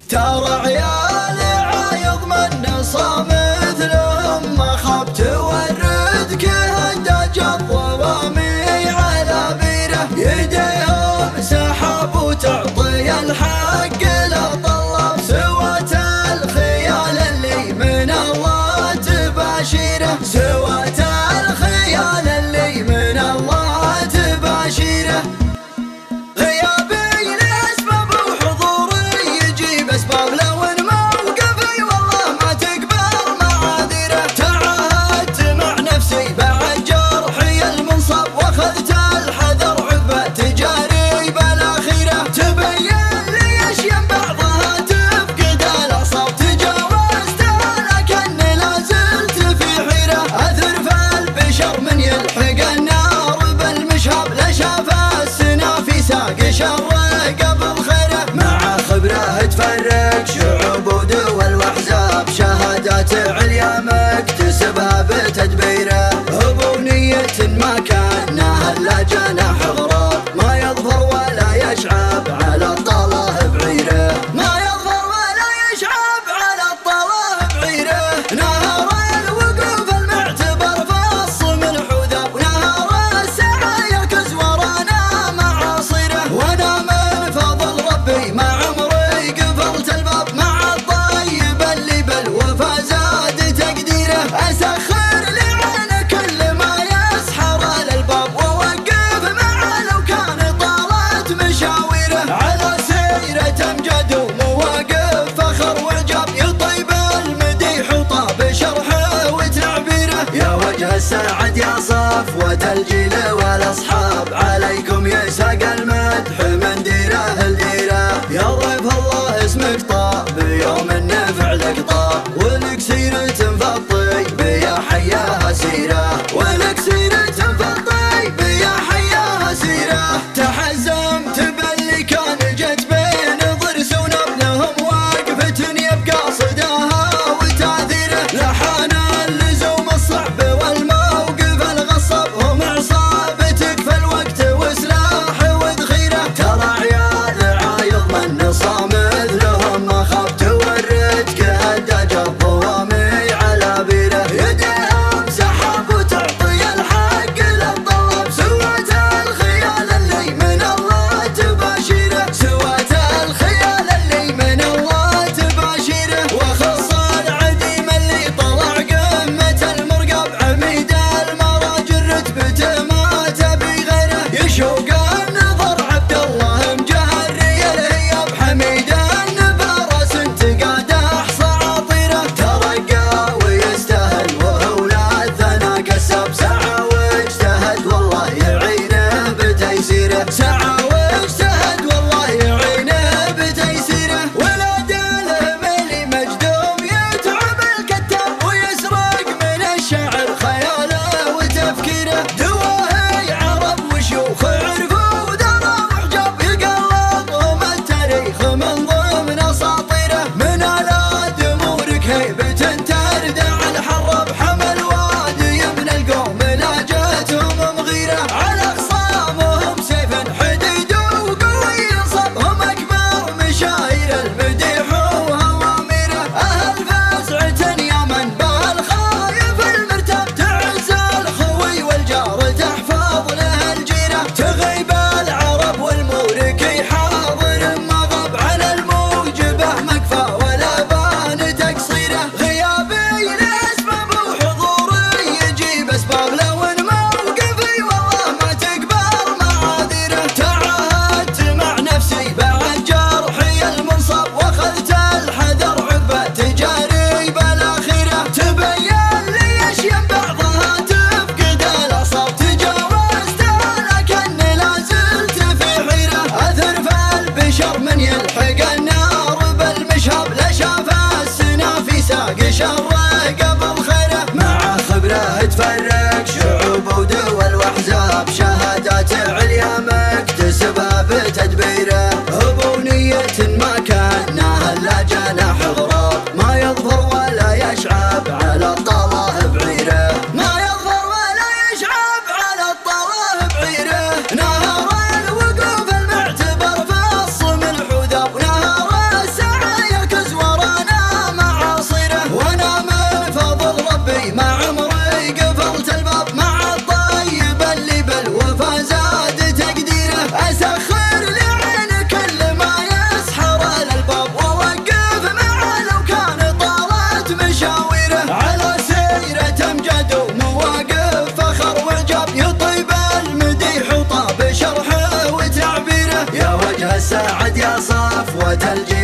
ترى عيال عايض من صامت لهم ما خاب تورد كهدج الظلامي على بيره يديهم سحب وتعطي الحق للطلب سوت الخيال اللي من الله تباشره سوت الخيال اللي من الله تباشره تفرق شعوب ودول واحزاب شهادات عليا مكتسبها بتدبيره هبو نية ما كانها الا جناح غراب ما يظهر ولا يشعب على الطلاه بعيره ما يظهر ولا يشعب على الطلاه بعيره نهر الوقوف المعتبر فص من حوذه ونهر السعي يركز ورانا معاصره وانا من فضل ربي ما أسخر لعين كل ما يسحر للباب ووقف معه لو كان طالت مشاويره على سيرة أمجد ومواقف فخر وعجاب يطيب المديح وطاب شرحه وتعبيره يا وجه السعد يا صفوة الجيل والأصحاب عليكم يساق المدح من ديره لديره يا ضيف الله اسمك طاب يوم النفع لك طاب ولك سيرة حياها سيرة ولك سيرة فالطيب يا حياها سيرة تحزمت باللي كان جت بين ضرس ونبلهم واقفة يبقى صداها وتعذيره لحان اللزوم الصعب والموقف الغصب هم عصابتك في الوقت وسلاح وذخيره ترى عيال عايض من صامت لهم ما خاب تورد كهدج الظلامي على بيره سعى واجتهد والله يعينه بتيسيره ولد الملي مجدوم يتعب الكتاب ويسرق من الشعر خياله وتفكيره دواه عرب وشيوخ عرفوا ودرى وحجاب يقلبهم التاريخ من ضمن اساطيره من الاد امورك هيبه تردع الحرب حمل وادي من القوم لاجتهم مغيره على تفرق شعوب ودول واحزاب شهادات عليا مكتسبها بتدبيره هبو نية ما كانها الا جناح غراب ما يظهر ولا يشعب على الطلاه بعيره ما يظهر ولا يشعب على الطلاه بعيره نهر الوقوف المعتبر فص من حوذه ونهر السعي قوة الجيش